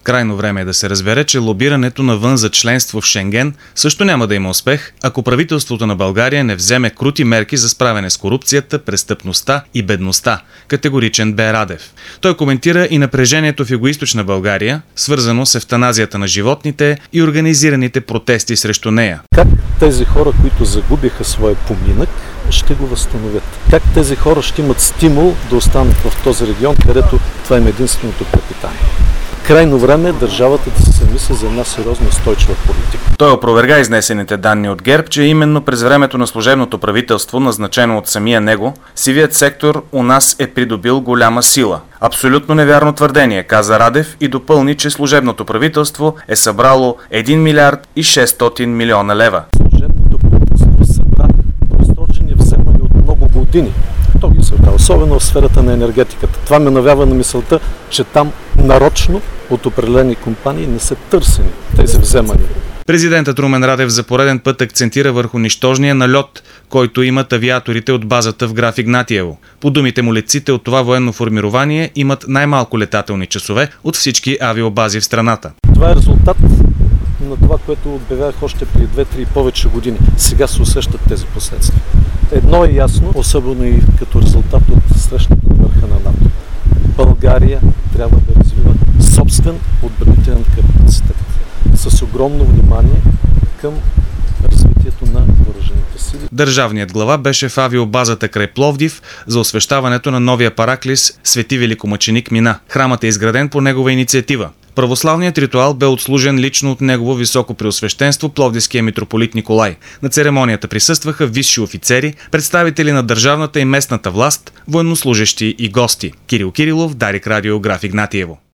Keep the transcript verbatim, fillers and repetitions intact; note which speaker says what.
Speaker 1: Крайно време е да се разбере, че лобирането навън за членство в Шенген също няма да има успех, ако правителството на България не вземе крути мерки за справяне с корупцията, престъпността и бедността. Категоричен бе Радев. Той коментира и напрежението в югоизточна България, свързано с евтаназията на животните и организираните протести срещу нея.
Speaker 2: Как тези хора, които загубиха своя поминък, ще го възстановят? Как тези хора ще имат стимул да останат в този регион, където това им е единственото препитание? Крайно време е държавата да се замисли за една сериозна устойчива политика.
Speaker 1: Той опроверга изнесените данни от ГЕРБ, че именно през времето на служебното правителство, назначено от самия него, сивият сектор у нас е придобил голяма сила. Абсолютно невярно твърдение, каза Радев и допълни, че служебното правителство е събрало един милиард и шестстотин милиона лева.
Speaker 2: Служебното правителство събра просрочени вземания от много години. То ги събра, особено в сферата на енергетиката. Това ме навява на мисълта, че там нарочно от определени компании не са търсени тези вземания.
Speaker 1: Президентът Румен Радев за пореден път акцентира върху нищожния налет, който имат авиаторите от базата в Граф Игнатиево. По думите му, летците от това военно формирование имат най-малко летателни часове от всички авиобази в страната.
Speaker 2: Това е резултат на това, което обявявах още преди две-три и повече години. Сега се усещат тези последствия. Едно е ясно, особено и като резултат от срещата на върха на НАТО. България трябва да развива собствен отбранителен капацитет с огромно внимание към развитието на въоръжените сили.
Speaker 1: Държавният глава беше в авиобазата край Пловдив за освещаването на новия параклис Свети Великомъченик Мина. Храмът е изграден по негова инициатива. Православният ритуал бе отслужен лично от негово високо преосвещенство Пловдивския митрополит Николай. На церемонията присъстваха висши офицери, представители на държавната и местната власт, военнослужещи и гости. Кирил Кирилов, Дарик Радио, Граф Игнатиево.